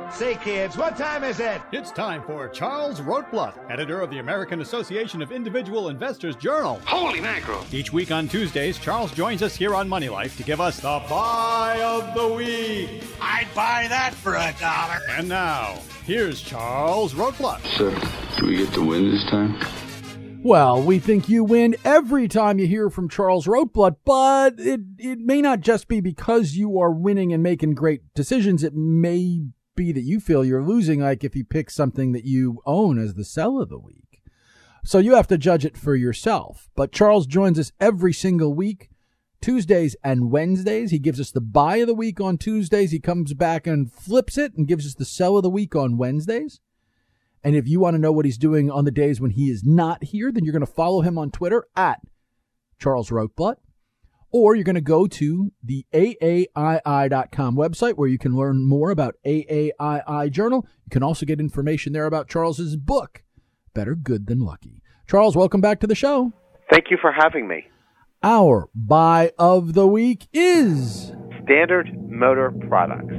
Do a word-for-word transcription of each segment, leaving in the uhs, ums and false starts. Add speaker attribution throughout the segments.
Speaker 1: Say, kids, what time is it?
Speaker 2: It's time for Charles Rotblut, editor of the American Association of Individual Investors Journal.
Speaker 3: Holy mackerel!
Speaker 2: Each week on Tuesdays, Charles joins us here on Money Life to give us the buy of the week.
Speaker 3: I'd buy that for a dollar.
Speaker 2: And now, here's Charles Rotblut.
Speaker 4: So, do we get to win this time?
Speaker 5: Well, we think you win every time you hear from Charles Rotblut, but it, it may not just be because you are winning and making great decisions. It may be that you feel you're losing, like if you pick something that you own as the sell of the week. So you have to judge it for yourself. But Charles joins us every single week, Tuesdays and Wednesdays. He gives us the buy of the week on Tuesdays. He comes back and flips it and gives us the sell of the week on Wednesdays. And if you want to know what he's doing on the days when he is not here, then you're going to follow him on Twitter at Charles Rotblut. Or you're going to go to the A A I I dot com website where you can learn more about A A I I Journal. You can also get information there about Charles's book, Better Good Than Lucky. Charles, welcome back to the show.
Speaker 6: Thank you for having me.
Speaker 5: Our buy of the week is
Speaker 6: Standard Motor Products.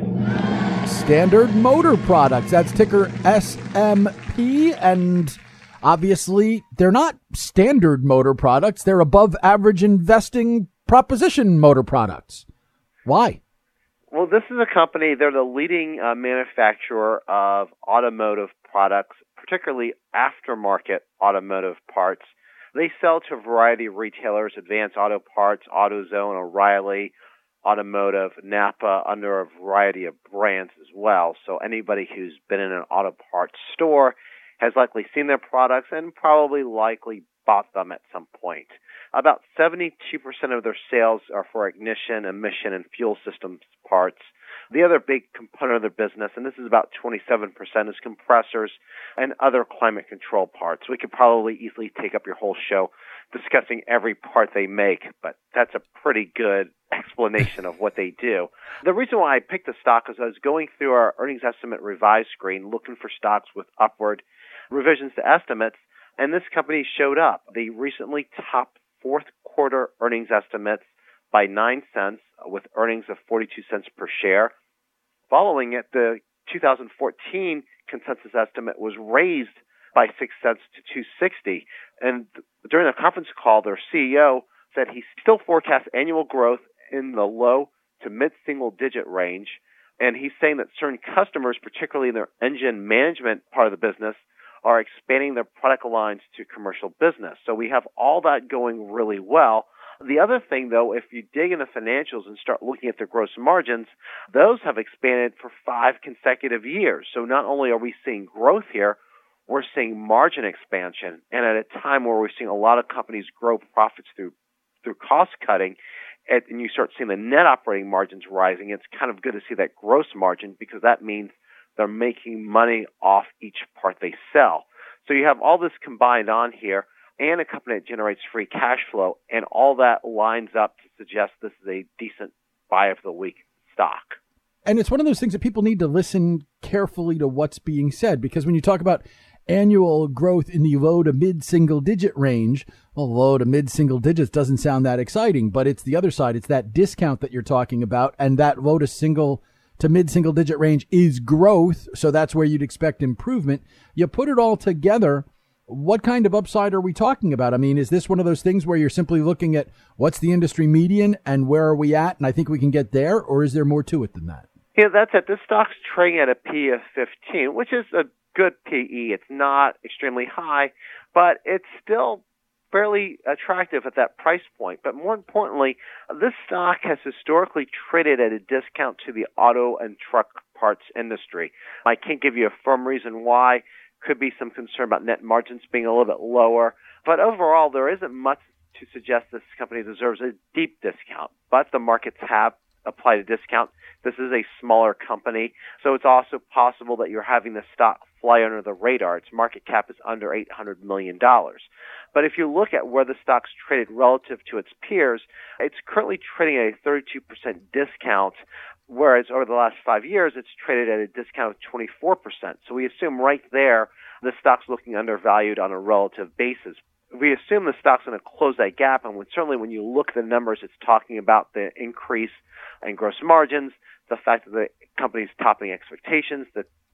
Speaker 5: Standard Motor Products. That's ticker S M P, and obviously they're not standard motor products. They're above average investing proposition motor products. Why?
Speaker 6: Well, this is a company, they're the leading uh, manufacturer of automotive products, particularly aftermarket automotive parts. They sell to a variety of retailers, Advance Auto Parts, AutoZone, O'Reilly, Automotive, Napa, under a variety of brands as well. So anybody who's been in an auto parts store has likely seen their products and probably likely bought them at some point. About seventy-two percent of their sales are for ignition, emission, and fuel systems parts. The other big component of their business, and this is about twenty-seven percent, is compressors and other climate control parts. We could probably easily take up your whole show discussing every part they make, but that's a pretty good explanation of what they do. The reason why I picked the stock is I was going through our earnings estimate revise screen looking for stocks with upward revisions to estimates, and this company showed up. They recently topped fourth quarter earnings estimates by nine cents with earnings of forty-two cents per share. Following it, the two thousand fourteen consensus estimate was raised by six cents to two sixty. And during a conference call, their C E O said he still forecasts annual growth in the low to mid-single digit range. And he's saying that certain customers, particularly in their engine management part of the business, are expanding their product lines to commercial business. So we have all that going really well. The other thing, though, if you dig into financials and start looking at their gross margins, those have expanded for five consecutive years. So not only are we seeing growth here, we're seeing margin expansion. And at a time where we're seeing a lot of companies grow profits through through cost cutting, and you start seeing the net operating margins rising, it's kind of good to see that gross margin because that means they're making money off each part they sell. So you have all this combined on here and a company that generates free cash flow, and all that lines up to suggest this is a decent buy of the week stock.
Speaker 5: And it's one of those things that people need to listen carefully to what's being said, because when you talk about annual growth in the low to mid-single digit range, well, low to mid-single digits doesn't sound that exciting, but it's the other side. It's that discount that you're talking about, and that low to single to mid-single digit range is growth, so that's where you'd expect improvement. You put it all together, what kind of upside are we talking about? I mean, is this one of those things where you're simply looking at what's the industry median and where are we at, and I think we can get there, or is there more to it than that?
Speaker 6: Yeah, that's it. This stock's trading at a P E of fifteen, which is a good P E. It's not extremely high, but it's still fairly attractive at that price point. But more importantly, this stock has historically traded at a discount to the auto and truck parts industry. I can't give you a firm reason why. Could be some concern about net margins being a little bit lower. But overall, there isn't much to suggest this company deserves a deep discount. But the markets have applied a discount. This is a smaller company, so it's also possible that you're having the stock fly under the radar. Its market cap is under eight hundred million dollars. But if you look at where the stock's traded relative to its peers, it's currently trading at a thirty-two percent discount, whereas over the last five years, it's traded at a discount of twenty-four percent. So we assume right there the stock's looking undervalued on a relative basis. We assume the stock's going to close that gap, and when, certainly when you look at the numbers, it's talking about the increase in gross margins, the fact that the company's topping expectations, the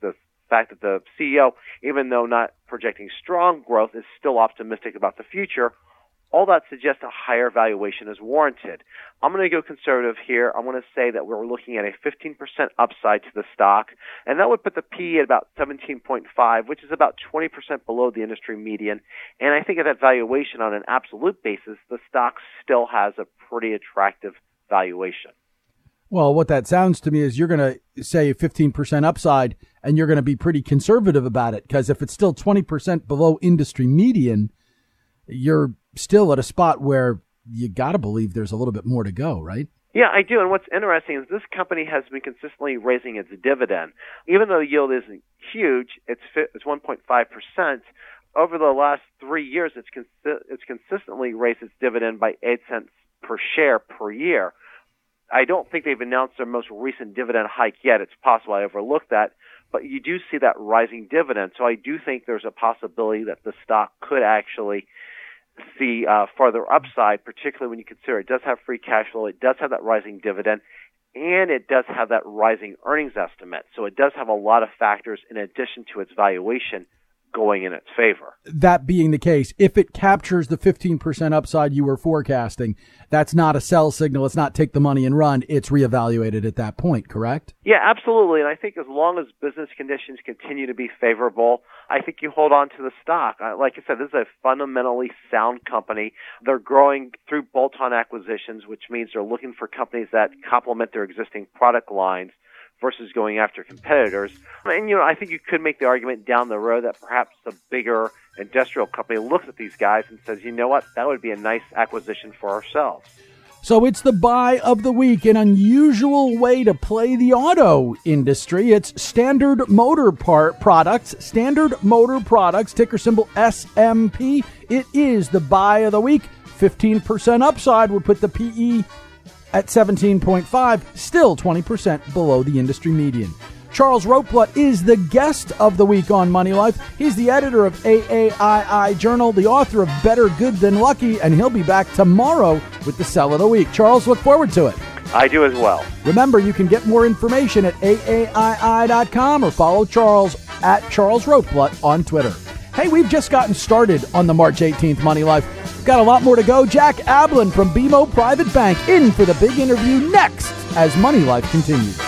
Speaker 6: fact that the C E O, even though not projecting strong growth, is still optimistic about the future. All that suggests a higher valuation is warranted. I'm going to go conservative here. I'm going to say that we're looking at a fifteen percent upside to the stock, and that would put the P E at about seventeen point five, which is about twenty percent below the industry median. And I think at that valuation on an absolute basis, the stock still has a pretty attractive valuation.
Speaker 5: Well, what that sounds to me is you're going to say fifteen percent upside, and you're going to be pretty conservative about it, because if it's still twenty percent below industry median, you're still at a spot where you got to believe there's a little bit more to go, right?
Speaker 6: Yeah, I do. And what's interesting is this company has been consistently raising its dividend. Even though the yield isn't huge, it's it's one point five percent. Over the last three years, it's consi- it's consistently raised its dividend by eight cents per share per year. I don't think they've announced their most recent dividend hike yet. It's possible I overlooked that. But you do see that rising dividend. So I do think there's a possibility that the stock could actually see uh, further upside, particularly when you consider it does have free cash flow, it does have that rising dividend, and it does have that rising earnings estimate. So it does have a lot of factors in addition to its valuation going in its favor.
Speaker 5: That being the case, if it captures the fifteen percent upside you were forecasting, that's not a sell signal. It's not take the money and run. It's reevaluated at that point, correct?
Speaker 6: Yeah, absolutely. And I think as long as business conditions continue to be favorable, I think you hold on to the stock. Like I said, this is a fundamentally sound company. They're growing through bolt-on acquisitions, which means they're looking for companies that complement their existing product lines versus going after competitors. And, you know, I think you could make the argument down the road that perhaps a bigger industrial company looks at these guys and says, you know what, that would be a nice acquisition for ourselves.
Speaker 5: So it's the buy of the week, an unusual way to play the auto industry. It's Standard Motor Part Products, Standard Motor Products, ticker symbol S M P. It is the buy of the week. fifteen percent upside would put the P E at seventeen point five, still twenty percent below the industry median. Charles Rotblut is the guest of the week on Money Life. He's the editor of A A I I Journal, the author of Better Good Than Lucky, and he'll be back tomorrow with the sell of the week. Charles, look forward to it.
Speaker 6: I do as well.
Speaker 5: Remember, you can get more information at A A I I dot com or follow Charles at Charles Rotblut on Twitter. Hey, we've just gotten started on the March eighteenth Money Life. Got a lot more to go. Jack Ablin from B M O Private Bank in for the big interview next as Money Life continues.